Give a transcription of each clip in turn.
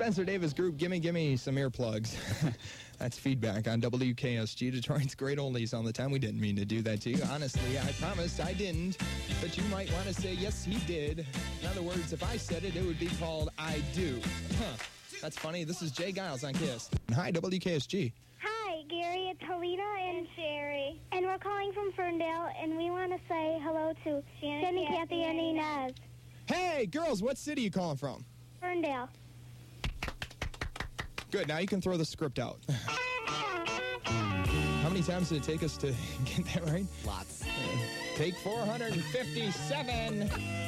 Spencer Davis Group, gimme some earplugs. That's feedback on WKSG, Detroit's Great Oldies all the time. We didn't mean to do that to you. Honestly, I promise I didn't. But you might want to say, yes, he did. In other words, if I said it, it would be called I do. Huh. That's funny. This is Jay Giles on KISS. Hi, WKSG. Hi, Gary. It's Helena and Sherry. And we're calling from Ferndale, and we want to say hello to Jenny, Kathy, and Inez. Hey, girls, what city are you calling from? Ferndale. Good. Now you can throw the script out. How many times did it take us to get that right? Lots. Take 457.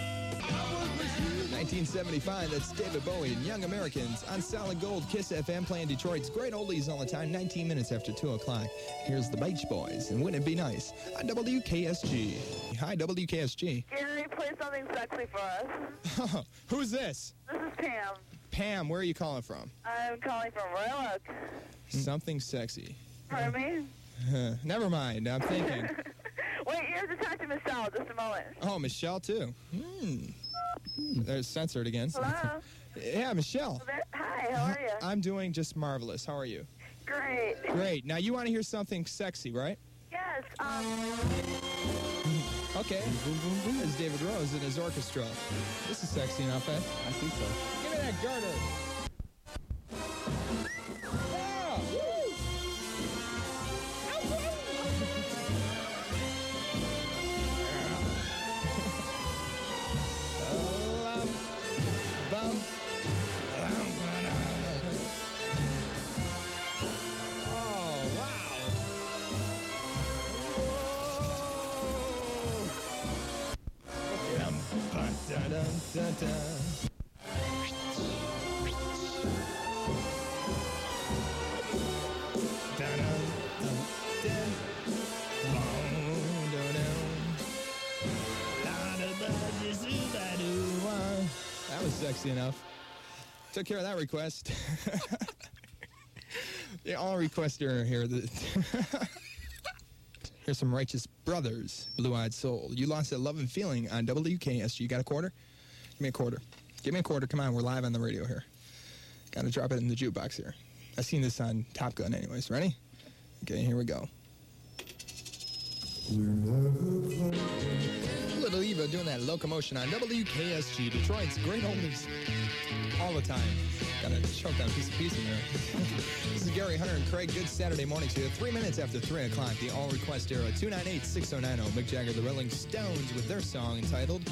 1975, that's David Bowie and Young Americans on Solid Gold, KISS FM, playing Detroit's Great Oldies all the time, 19 minutes after 2 o'clock. Here's the Beach Boys, and Wouldn't It Be Nice on WKSG. Hi, WKSG. Gary, play something sexy for us. Who's this? This is Pam. Pam, where are you calling from? I'm calling from Royal Oak. Something sexy. Pardon me? Never mind, I'm thinking. Wait, you have to talk to Michelle just a moment. Oh, Michelle, too. There's censored again. Hello? Yeah, Michelle. Hi, how are you? I'm doing just marvelous. How are you? Great. Great. Now, you want to hear something sexy, right? Yes, Okay. There's David Rose and his orchestra. This is sexy enough, eh? I think so. Give me that garter. Yeah. Woo. That was sexy enough. Took care of that request. Yeah, all requester here. Here's some Righteous Brothers, Blue Eyed Soul. You lost that love and feeling on WKSG. You got a quarter? Give me a quarter. Give me a quarter. Come on, we're live on the radio here. Got to drop it in the jukebox here. I've seen this on Top Gun anyways. Ready? Okay, here we go. Little Eva doing that locomotion on WKSG, Detroit's Great Oldies. All the time. Got to choke on a piece of pizza there. This is Gary Hunter and Craig. Good Saturday morning to you. 3 minutes after 3 o'clock, the All Request Era, 298-6090. Mick Jagger, the Rolling Stones, with their song entitled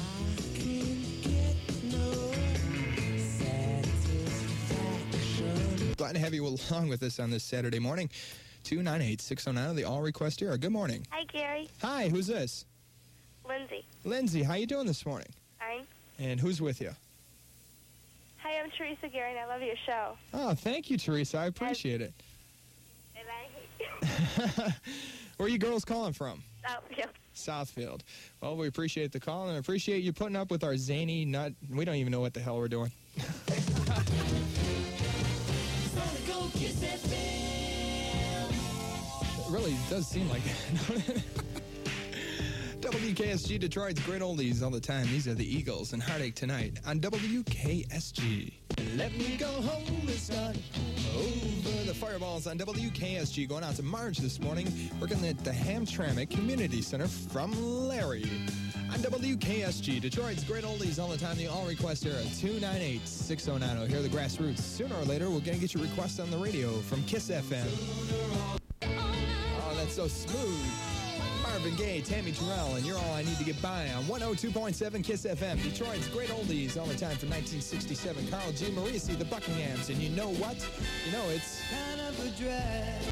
Glad to have you along with us on this Saturday morning. 298-6090, the All Request Era. Good morning. Hi, Gary. Hi, who's this? Lindsay. Lindsay, how you doing this morning? Fine. And who's with you? Hi, I'm Teresa, Gary, and I love your show. Oh, thank you, Teresa. I appreciate it. And I hate you. Where are you girls calling from? Southfield. Southfield. Well, we appreciate the call and appreciate you putting up with our zany nut. We don't even know what the hell we're doing. It really does seem like that. WKSG, Detroit's Great Oldies all the time. These are the Eagles and Heartache Tonight on WKSG. Let me go home this night. Over the Fireballs on WKSG. Going out to Marge this morning, working at the Hamtramck Community Center from Larry. On WKSG, Detroit's Great Oldies all the time. The All Request Era, 298-6090. Here are the Grassroots. Sooner or later, we're going to get your request on the radio from KISS FM. Oh, that's so smooth. Marvin Gaye, Tammy Terrell, and You're All I Need to Get By on 102.7 KISS FM. Detroit's Great Oldies all the time from 1967. Carl G. Morrissey, the Buckinghams, and you know what? You know it's kind of a drag.